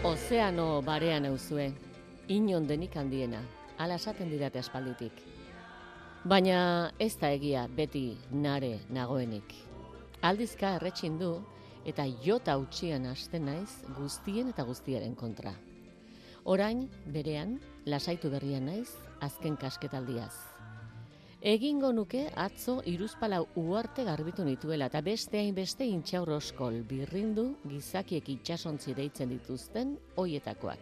Ozeano barean auzue, inon denik handiena, hala esaten didate aspalditik. Baina ez da egia beti nare nagoenik. Aldizka erretxin du eta jota utxian hasten naiz guztien eta guztiaren kontra. Orain, berean, lasaitu berrian naiz azken kasketaldiaz. Egingo nuke atzo Hiruzpalau uharte garbitu nituela eta beste hainbeste intxaur oskol birrindu gizakiek itsasontzi deitzen dituzten hoietakoak.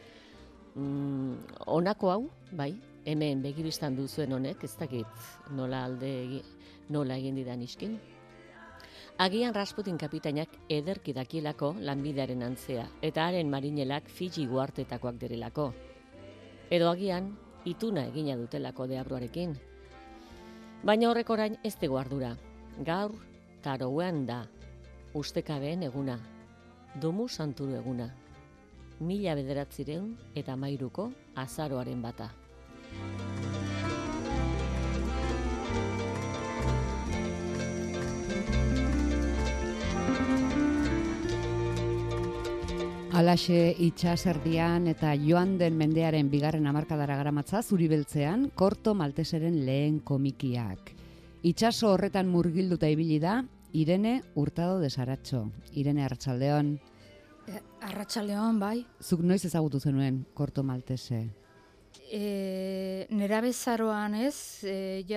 Honako hau, bai, hemen begibistan duzuen honek, ez dakit nola egin didan iskin. Agian Rasputin kapitainak ederki dakielako lanbidearen antzea, eta haren marinelak Fiji uhartetakoak direlako. Edo agian, ituna egina dutelako deabruarekin. Baina horrek orain ez dugu ardura. Gaur, taroean da, ustekabeen eguna, domu santuru eguna. 1913 azaroaren bata. Alaxe itxaserdian eta joan den mendearen bigarren hamarkadara garamatza Zuribeltzean Korto Malteseren lehen komikiak. Itxaso horretan murgilduta ibili da Irene Hurtado de Saratxo. Irene, arratsaldeon. Arratsaldeon, bai. Zuk noiz ezagutu zenuen Korto Maltese? Nerabezaroan ez,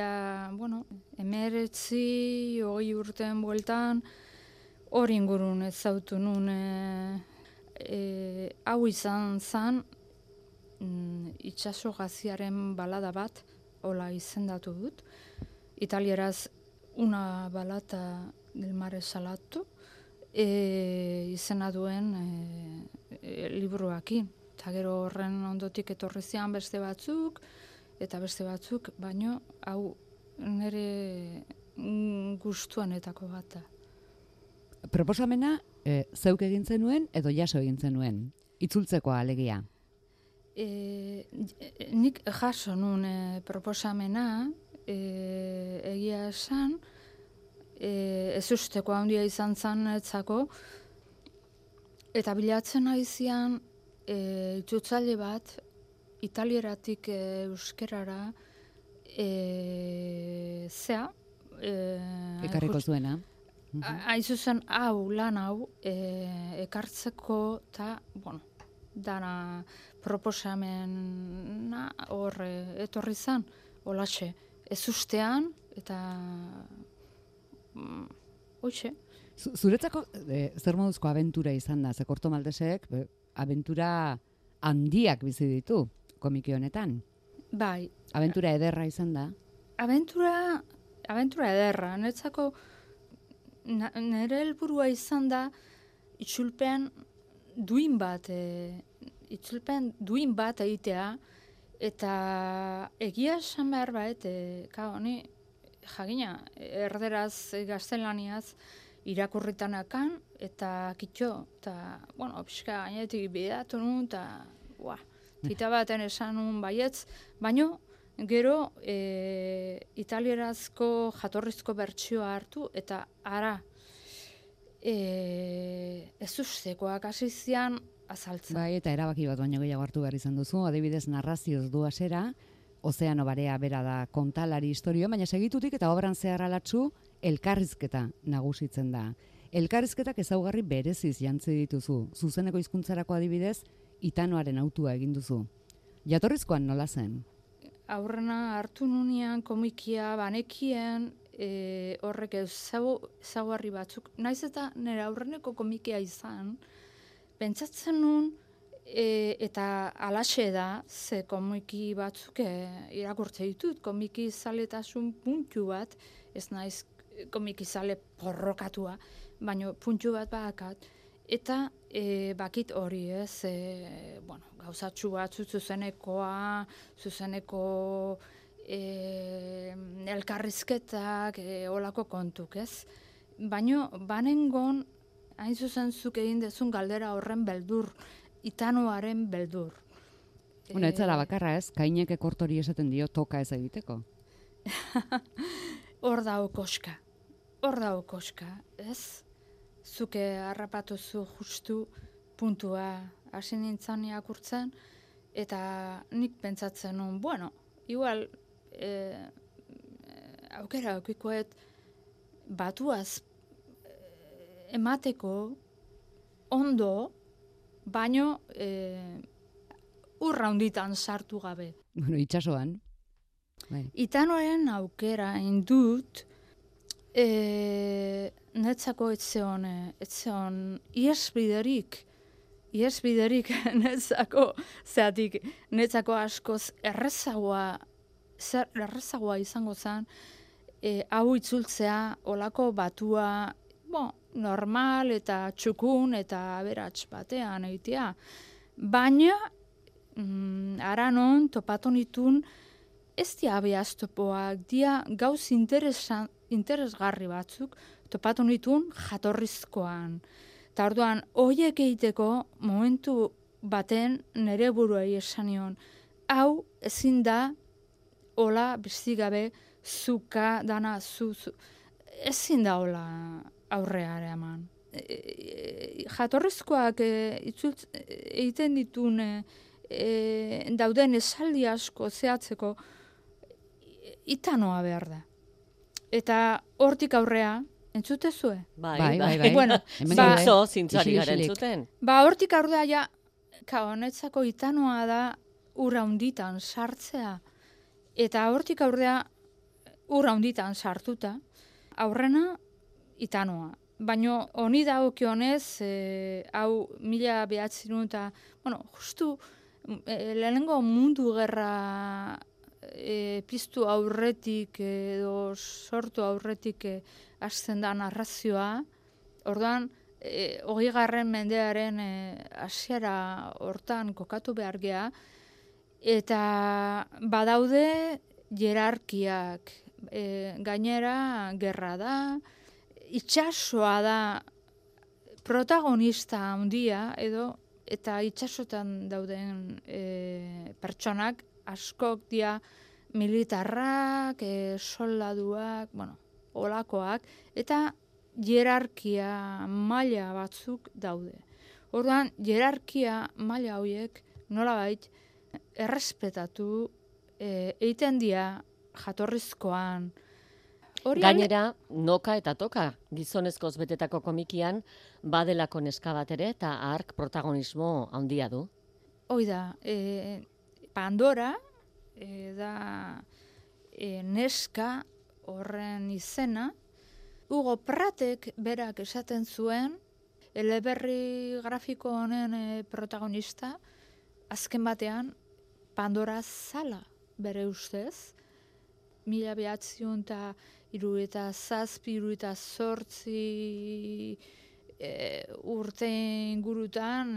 19 urteen bueltan hori ingurun ezagutu nun. Hau izan zen itxaso gaziaren balada bat, hola izendatu dut. Italieraz una balata del mare salato izena duen libruakin. Eta gero horren ondotik etorri zian beste batzuk, baino hau nire gustuanetako bat da. Proposamena zeuk egin zenuen edo jaso egin zenuen? Itzultzeko alegia? Nik jaso nun proposamena, egia esan, ez usteko handia izan zanetzako, eta bilatzen haizian itzultzaile bat, italieratik euskerara, Ekarriko zuena? Aizuzen lan hau ekartzeko eta, dana proposamena hor etorri zan, olaxe, ez ustean, eta hoxe. Zuretzako zer moduzko abentura izan da? Ze Korto Maltesek abentura handiak bizi ditu komiki honetan. Bai. Abentura ederra izan da? Abentura ederra, netzako nire helburua izan da itzulpen duin bat egitea, eta egia esan behar bat, honi jagina, erderaz gaztelaniaz irakurritanakan, eta kitxo, eta, pixka gainetik bidatu nun, eta, tita baten esan nun baietz, baino, gero, italierazko jatorrizko bertsioa hartu, eta ara, ez ustekoak hasi zian azaltzen. Bai, eta erabaki bat baino gehiago hartu behar izan duzu, adibidez narrazioz du hasera, Ozeano barea bera da kontalari historio, baina segitutik eta obran zehar alatzu elkarrizketa nagusitzen da. Elkarrizketak ezaugarri bereziz jantzi dituzu, zuzeneko hizkuntzarako adibidez, Itanoaren autua egin duzu. Jatorrizkoan nola zen? Aurrena hartu nunean komikia banekien horrek ezaugarri batzuk. Naiz eta nire aurreneko komikia izan, pentsatzen nun eta alaxe da, ze komiki batzuk irakurtze ditut, komiki zaletasun puntu bat, ez naiz komiki zale porrokatua, baina puntu bat bakat, eta bakit hori ez, gauzatxu batzu zuzeneko elkarrizketak, olako kontuk ez. Baina banengon, hain zuzen zuk egin dezun galdera horren beldur, Itanoaren beldur. Ez zara bakarra ez, Kaineke Kortori esaten dio toka ez egiteko. Hor da okoska, ez? Zuke harrapatuzu justu puntua hasi nintzen irakurtzen, eta nik pentsatzen nuen, bueno, igual aukera aukikoet batuaz emateko ondo, baino urra hunditan sartu gabe. Bueno, itxasoan. Bai. Itanoaren aukera indut, netzako etzeon iesbiderik netzako askoz errezagoa izango zen, hau itzultzea, olako batua, normal eta txukun eta aberats batean egitea. Baina, aranon topatu nitun, ez dia abiaztopoak, dia gauz interesgarri batzuk topatu nitun jatorrizkoan. Eta orduan, horiek egiteko momentu baten nire buruei esan nion, hau ezin da, hola bizigabe, zuka dana ezin da hola aurreare eman. Jatorrizkoak egiten ditun dauden esaldi asko zehatzeko itanoa behar da. Eta hortik aurrea, entzutezue? Bai. Bueno, zintzoari gara entzuten. Hortik aurrea ja, honetzako itanoa da ura hunditan sartzea. Eta hortik aurrea ura hunditan sartuta, aurrena itanoa. Baina honi dagokionez, hau 1900 eta, justu lehenengo mundu gerra piztu aurretik edo sortu aurretik hasten da narrazioa. Orduan, 20. mendearen hasiera hortan kokatu behar gea, eta badaude jerarkiak, gainera gerra da, itxasoa da protagonista handia eta itxasotan dauden pertsonak askok dia militarrak, soldaduak, olakoak, eta jerarkia maila batzuk daude. Orduan, jerarkia maila horiek nolabait errespetatu egiten dia jatorrizkoan. Gainera, noka eta toka gizonezkoz betetako komikian badelako neska bat ere eta hark protagonismo handia du. Hoi da, Pandora da neska horren izena. Hugo Pratek berak esaten zuen, eleberri grafiko honen protagonista, azken batean Pandora zala bere ustez. 1977 urte ingurutan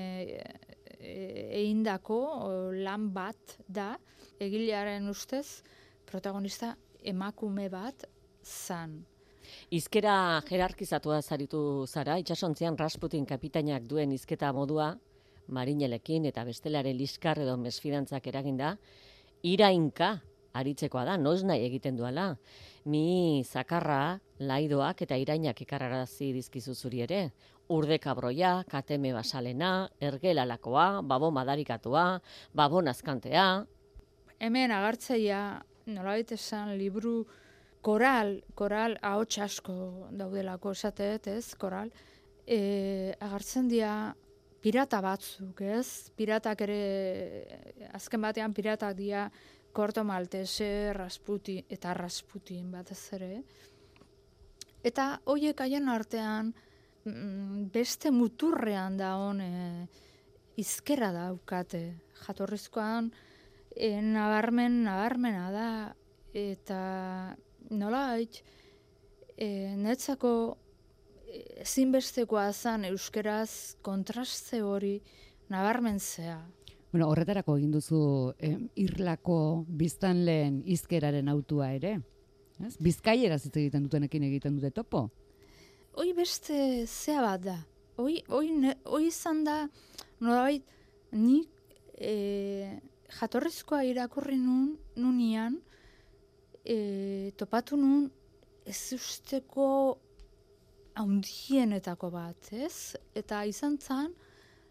egindako lan bat da, egilearen ustez protagonista emakume bat zan. Hizkera jerarkizatua zaritu zara, itsasontzian Rasputin kapitainak duen hizketa modua, marinelekin eta bestelaren liskar edo mesfidantzak eraginda, irainka aritzekoa da, noiz nahi egiten duala. Mi zakarra, laidoak eta irainak ikarrarazi dizkizu zuri ere. Urde kabroia, kateme basalena, ergelalakoa, babon madarikatua, babon azkantea. Hemen agartzaia, nolabait esan, liburu koral ahots asko daudelako esateet, ez, koral, agartzen dira pirata batzuk, ez? Piratak ere, azken batean piratak dira Corto Maltese, Rasputin batez ere. Eta horiek haien artean beste muturrean da hizkera daukate. Jatorrizkoan nabarmena da eta nolabait netzako ezinbestekoa zen euskeraz kontraste hori nabarmentzea. Bueno, horretarako egin duzu Irlako biztanleen hizkeraren autua ere. Ez? Bizkaieraz hitz egiten dutenekin egiten dute topo. Hoi beste zea bat da. Hoi izan da, nolabait, nik jatorrizkoa irakurri nunian, topatu nun ez usteko haundienetako bat, ez? Eta izan zen,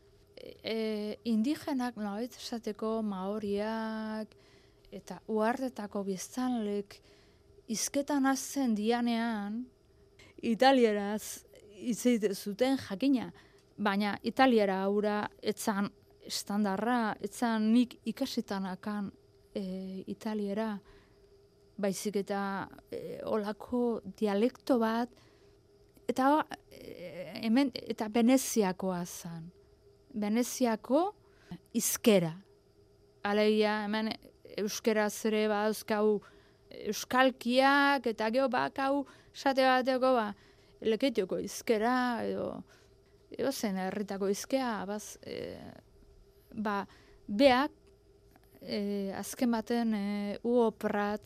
indigenak, nolabait esateko, maoriak, eta uhartetako biztanlek, hizketan hasten dianean, italieraz hitz egiten zuten jakina, baina italiera aura etzan estandarra, etzan nik ikasitanakan italiera, baizik eta olako dialekto bat, eta hemen eta Veneziakoa zen. Veneziako hizkera. Alegia hemen euskeraz ere badauzkau euskalkiak eta gero bakau sate bateko leketioko hizkera edo zen herritako hizkea beak azken baten uoprat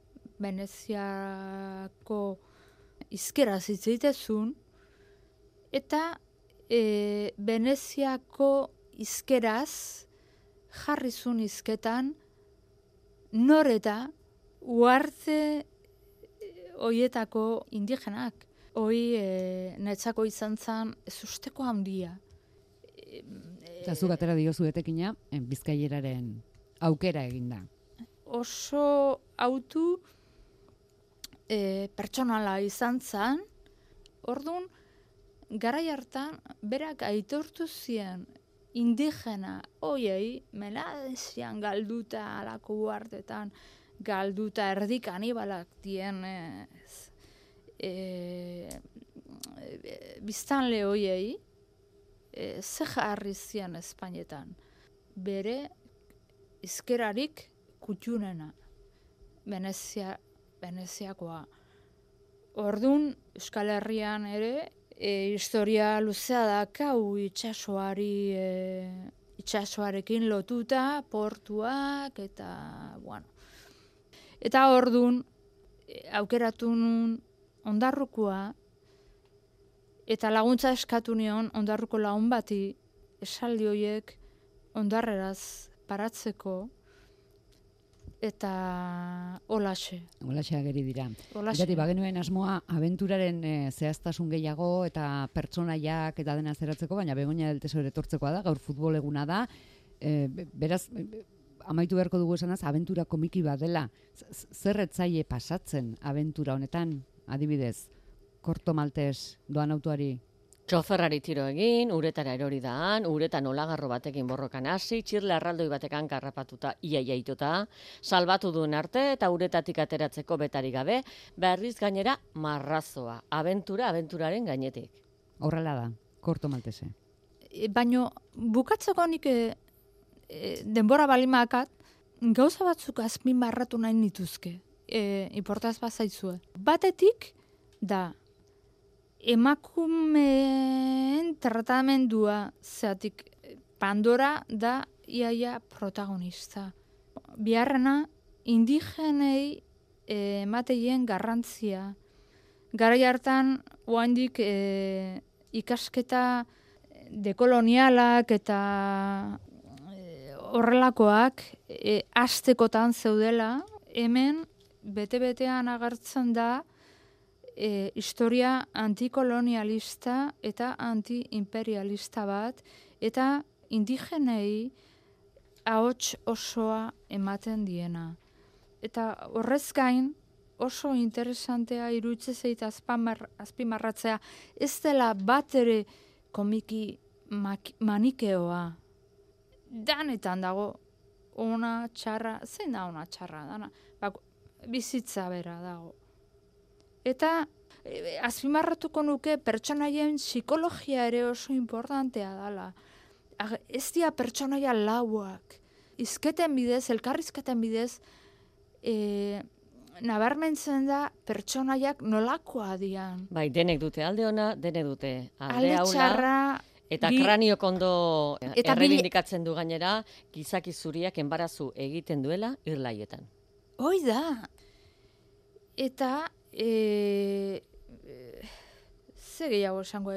Veneziako hizkeraz hitz egitezun eta Veneziako hizkeraz jarrizun hizketan noreta uarte hoietako indigenak. Hoi netzako izan zen ezusteko handia. Eta zu batera diozu etekina, bizkaieraren aukera eginda. Oso autu pertsonala izan zen, orduan, garai hartan, berak aitortu zien indigena hoiei, Melanezian galduta alako uartetan, galduta erdik anibalak dien biztanle hoiei, ze jarri zien Espainetan. Bere hizkerarik kutxunena, Veneziakoa. Orduan, Euskal Herrian ere, historia luzea dakau itsasoarekin lotuta, portuak, eta, bueno. Eta orduan, aukeratu nun Ondarrukoa, eta laguntza eskatu nion Ondarruko lagun bati, esaldi horiek ondarreraz paratzeko, eta holaxe. Holaxe ageri dira. Holaxe. Bagenuen asmoa abenturaren zehaztasun gehiago eta pertsonaiak eta dena zeratzeko, baina Begoña del Tesoro etortzekoa da, gaur futbol eguna da. Beraz, amaitu beharko dugu esanaz, abentura komiki bat dela. Zer etzaile pasatzen abentura honetan, adibidez, Korto Maltes doan autoari? Txoferrari tiro egin, uretara erori daan, uretan olagarro batekin borrokan hasi, txirle arraldoi batekan karrapatuta iaiaituta, salbatu duen arte eta uretatik ateratzeko betari gabe, berriz gainera marrazoa, abenturaren gainetik. Horrela da, Korto Maltese. Baino, bukatzeko nik denbora balimakat, gauza batzuk azmin barratu nahi nituzke, importaz bazaitzue. Batetik da, emakumeen tratamendua, zeatik Pandora da iaia protagonista. Biharrena, indigenei emateien garrantzia. Garai hartan, oaindik ikasketa dekolonialak eta horrelakoak hastekotan zeudela, hemen bete-betean agertzen da historia antikolonialista eta antiimperialista bat, eta indigenei ahots osoa ematen diena. Eta horrez gain oso interesantea iruditzen zait azpimarratzea, ez dela bat ere komiki manikeoa. Danetan dago ona txarra, zein da ona txarra dana? Bizitza bera dago. Eta azpimarratuko nuke pertsonaien psikologia ere oso importantea dela. Ez dira pertsonaia lauak. Hizketen bidez, elkarrizketen bidez, nabarmentzen da pertsonaiak nolakoa dian. Bai, denek dute alde ona, denek dute alde aula. Txarra, eta kraniok ondo errebindikatzen du gainera, gizaki zuriak enbarazu egiten duela irlaietan. Hoi da. Eta ze gehiago esango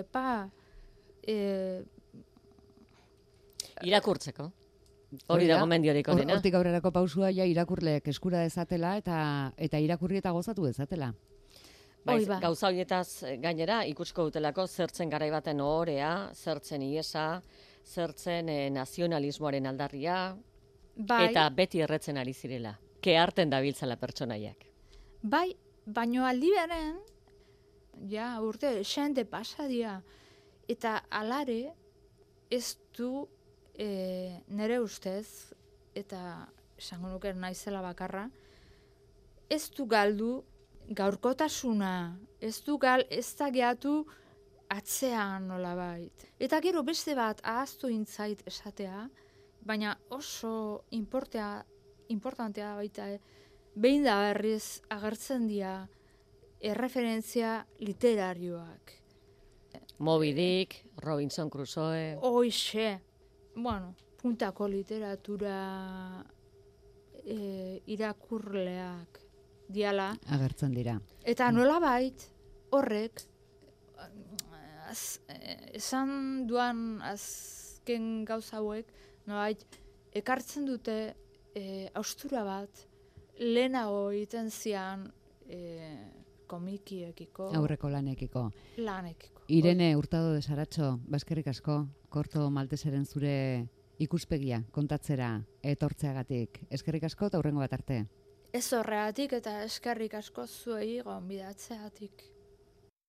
irakurtzeko. Hori da gomendiorik onena. Hortik aurrerako pausua ja irakurleek eskura dezatela eta irakurri eta gozatu dezatela. Gauza horietaz gainera ikusko dutelako zertzen garai baten ohorea, zertzen iesa, zertzen nazionalismoaren aldarria, Bai, eta beti erretzen ari zirela. Keharten dabiltzala pertsonaiak. bai, baino aldi beren, ja, urte, xente pasadia, eta alare, ez du nere ustez, eta esango nuke naizela bakarra, ez du galdu gaurkotasuna, ez da gehatu atzean nolabait. Eta gero beste bat ahaztu intzait esatea, baina oso importantea baita, behin da berriz agertzen dira erreferentzia literarioak. Moby Dick, Robinson Crusoe... Hoixe, bueno, puntako literatura irakurleak diala. Agertzen dira. Eta nolabait horrek, esan duan azken gauza hauek, nolabait ekartzen dute haustura bat, lehenago egiten zian komikiekiko. Aurreko lanekiko. Lanekiko. Irene Hurtado de Saratxo, baskerrik asko, Korto Malteseren zure ikuspegia kontatzera etortzeagatik. Eskerrik asko eta hurrengo bat arte. Ez horregatik eta eskerrik asko zuei gonbidatzeagatik.